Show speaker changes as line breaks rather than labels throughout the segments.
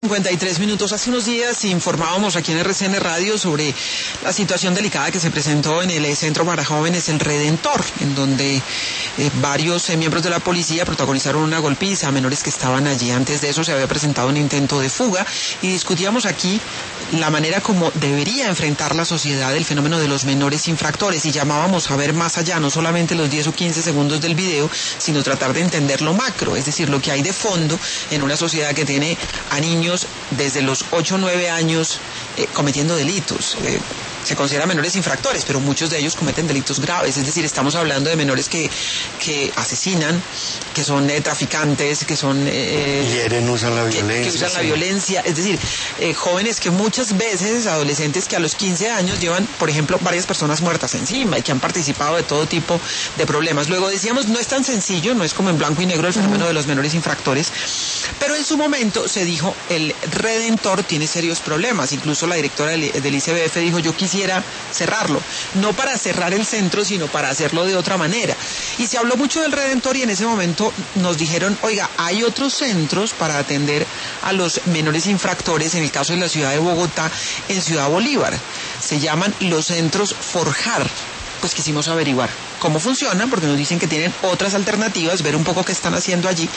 53 minutos. Hace unos días informábamos aquí en RCN Radio sobre la situación delicada que se presentó en el Centro para Jóvenes El Redentor, en donde varios miembros de la policía protagonizaron una golpiza a menores que estaban allí. Antes de eso se había presentado un intento de fuga y discutíamos aquí la manera como debería enfrentar la sociedad el fenómeno de los menores infractores, y llamábamos a ver más allá, no solamente los 10 o 15 segundos del video, sino tratar de entender lo macro, es decir, lo que hay de fondo en una sociedad que tiene a niños desde los 8 o 9 años cometiendo delitos. Se consideran menores infractores, pero muchos de ellos cometen delitos graves, es decir, estamos hablando de menores que asesinan, que son traficantes, que son...
hieren, usan la violencia.
Que usan la violencia, es decir, jóvenes que muchas veces, adolescentes que a los 15 años llevan, por ejemplo, varias personas muertas encima y que han participado de todo tipo de problemas. Luego decíamos, no es tan sencillo, no es como en blanco y negro el fenómeno de los menores infractores, pero en su momento se dijo, el Redentor tiene serios problemas. Incluso la directora del ICBF dijo, yo quisiera cerrarlo, no para cerrar el centro, sino para hacerlo de otra manera. Y se habló mucho del Redentor y en ese momento nos dijeron, oiga, hay otros centros para atender a los menores infractores, en el caso de la ciudad de Bogotá, en Ciudad Bolívar. Se llaman los centros Forjar. Pues quisimos averiguar cómo funcionan, porque nos dicen que tienen otras alternativas, ver un poco qué están haciendo allí.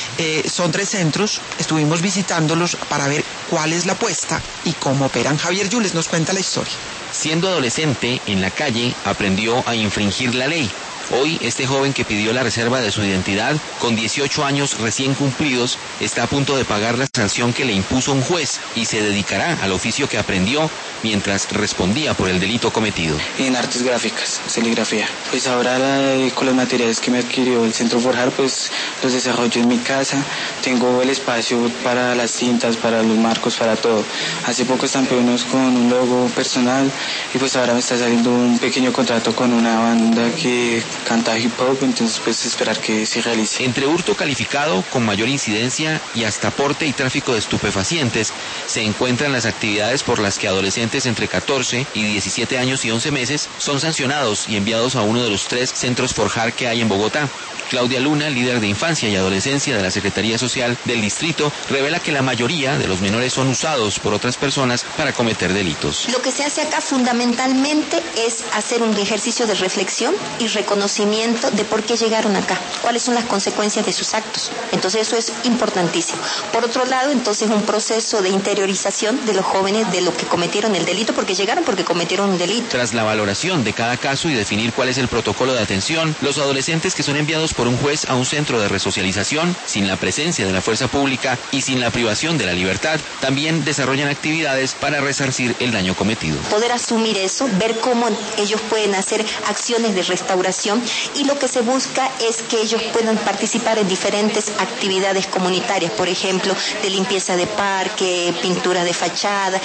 Son 3 centros, estuvimos visitándolos para ver cuál es la apuesta y cómo operan. Javier Yules nos cuenta la historia.
Siendo adolescente, en la calle, aprendió a infringir la ley. Hoy, este joven que pidió la reserva de su identidad, con 18 años recién cumplidos, está a punto de pagar la sanción que le impuso un juez y se dedicará al oficio que aprendió mientras respondía por el delito cometido.
En artes gráficas, serigrafía. Pues ahora con los materiales que me adquirió el Centro Forjar, pues los desarrollo en mi casa. Tengo el espacio para las cintas, para los marcos, para todo. Hace poco estampé unos con un logo personal y pues ahora me está saliendo un pequeño contrato con una banda que canta hip hop, entonces pues esperar que se realice.
Entre hurto calificado con mayor incidencia y hasta porte y tráfico de estupefacientes se encuentran las actividades por las que adolescentes entre 14 y 17 años y 11 meses son sancionados y enviados a uno de los 3 centros Forjar que hay en Bogotá. Claudia Luna, líder de infancia y adolescencia de la Secretaría Social del distrito, revela que la mayoría de los menores son usados por otras personas para cometer delitos.
Lo que se hace acá fundamentalmente es hacer un ejercicio de reflexión y reconocimiento de por qué llegaron acá, cuáles son las consecuencias de sus actos. Entonces eso es importantísimo. Por otro lado, entonces un proceso de interiorización de los jóvenes de lo que cometieron el delito, porque llegaron porque cometieron un delito.
Tras la valoración de cada caso y definir cuál es el protocolo de atención, los adolescentes que son enviados por un juez a un centro de resocialización, sin la presencia de la fuerza pública y sin la privación de la libertad, también desarrollan actividades para resarcir el daño cometido.
Poder asumir eso, ver cómo ellos pueden hacer acciones de restauración, y lo que se busca es que ellos puedan participar en diferentes actividades comunitarias, por ejemplo, de limpieza de parque, pintura de fachada.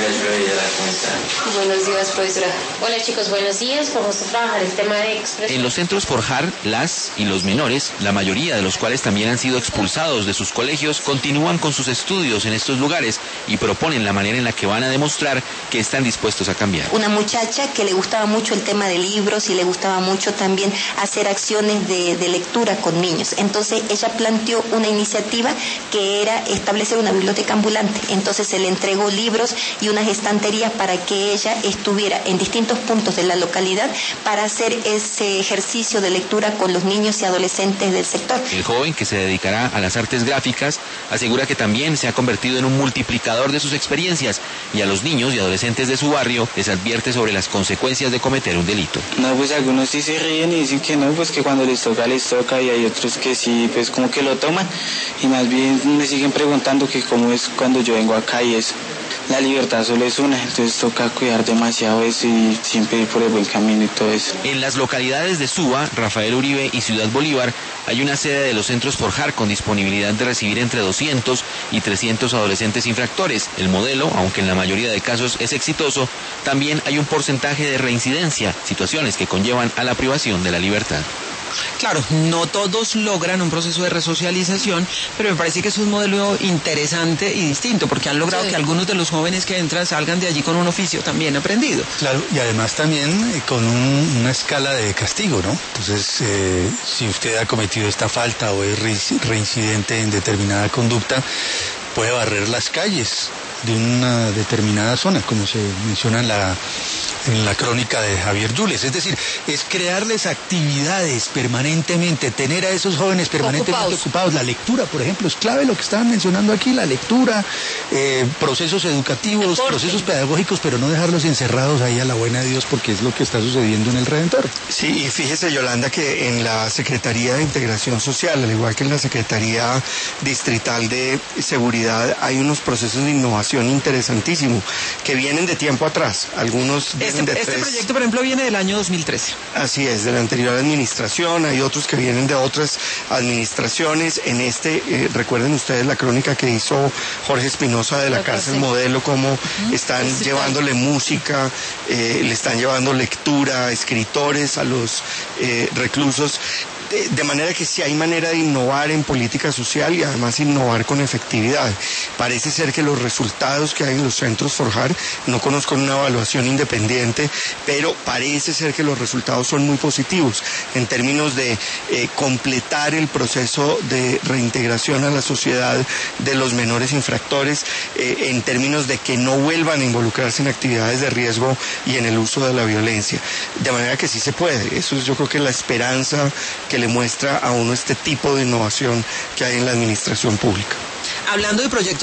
Buenos días, profesora. Hola chicos, buenos días. Vamos a trabajar el tema de expresión.
En los centros Forjar, las y los menores, la mayoría de los cuales también han sido expulsados de sus colegios, continúan con sus estudios en estos lugares y proponen la manera en la que van a demostrar que están dispuestos a cambiar.
Una muchacha que le gustaba mucho el tema de libros y le gustaba mucho también hacer acciones de lectura con niños. Entonces ella planteó una iniciativa que era establecer una biblioteca ambulante. Entonces se le entregó libros y unas estanterías para que ella estuviera en distintos puntos de la localidad para hacer ese ejercicio de lectura con los niños y adolescentes del sector.
El joven, que se dedicará a las artes gráficas, asegura que también se ha convertido en un multiplicador de sus experiencias y a los niños y adolescentes de su barrio les advierte sobre las consecuencias de cometer un delito.
No, pues algunos sí se ríen y dicen que no, pues que cuando les toca, y hay otros que sí, pues como que lo toman y más bien me siguen preguntando que cómo es cuando yo vengo acá y eso. La libertad solo es una, entonces toca cuidar demasiado eso y siempre ir por el buen camino y todo eso.
En las localidades de Suba, Rafael Uribe y Ciudad Bolívar hay una sede de los centros Forjar con disponibilidad de recibir entre 200 y 300 adolescentes infractores. El modelo, aunque en la mayoría de casos es exitoso, también hay un porcentaje de reincidencia, situaciones que conllevan a la privación de la libertad.
Claro, no todos logran un proceso de resocialización, pero me parece que es un modelo interesante y distinto, porque han logrado que algunos de los jóvenes que entran salgan de allí con un oficio también aprendido.
Claro, y además también con una escala de castigo, ¿no? Entonces, si usted ha cometido esta falta o es reincidente en determinada conducta, puede barrer las calles de una determinada zona, como se menciona en la crónica de Javier Yules. Es decir, es crearles actividades permanentemente, tener a esos jóvenes permanentemente ocupados. La lectura, por ejemplo, es clave lo que estaban mencionando aquí, la lectura, procesos educativos, procesos pedagógicos, pero no dejarlos encerrados ahí a la buena de Dios, porque es lo que está sucediendo en el Redentor.
Sí, y fíjese, Yolanda, que en la Secretaría de Integración Social, al igual que en la Secretaría Distrital de Seguridad, hay unos procesos de innovación interesantísimos que vienen de tiempo atrás. Algunos
este proyecto, por ejemplo, viene del año 2013.
Así es, de la anterior administración. Hay otros que vienen de otras administraciones. En recuerden ustedes la crónica que hizo Jorge Espinosa de la cárcel modelo, cómo están llevándole música, le están llevando lectura, escritores a los reclusos. De manera que sí hay manera de innovar en política social y además innovar con efectividad. Parece ser que los resultados que hay en los centros Forjar, no conozco una evaluación independiente, pero parece ser que los resultados son muy positivos en términos de completar el proceso de reintegración a la sociedad de los menores infractores, en términos de que no vuelvan a involucrarse en actividades de riesgo y en el uso de la violencia. De manera que sí se puede. Eso es, yo creo, que la esperanza que le muestra a uno este tipo de innovación que hay en la administración pública.
Hablando de proyectos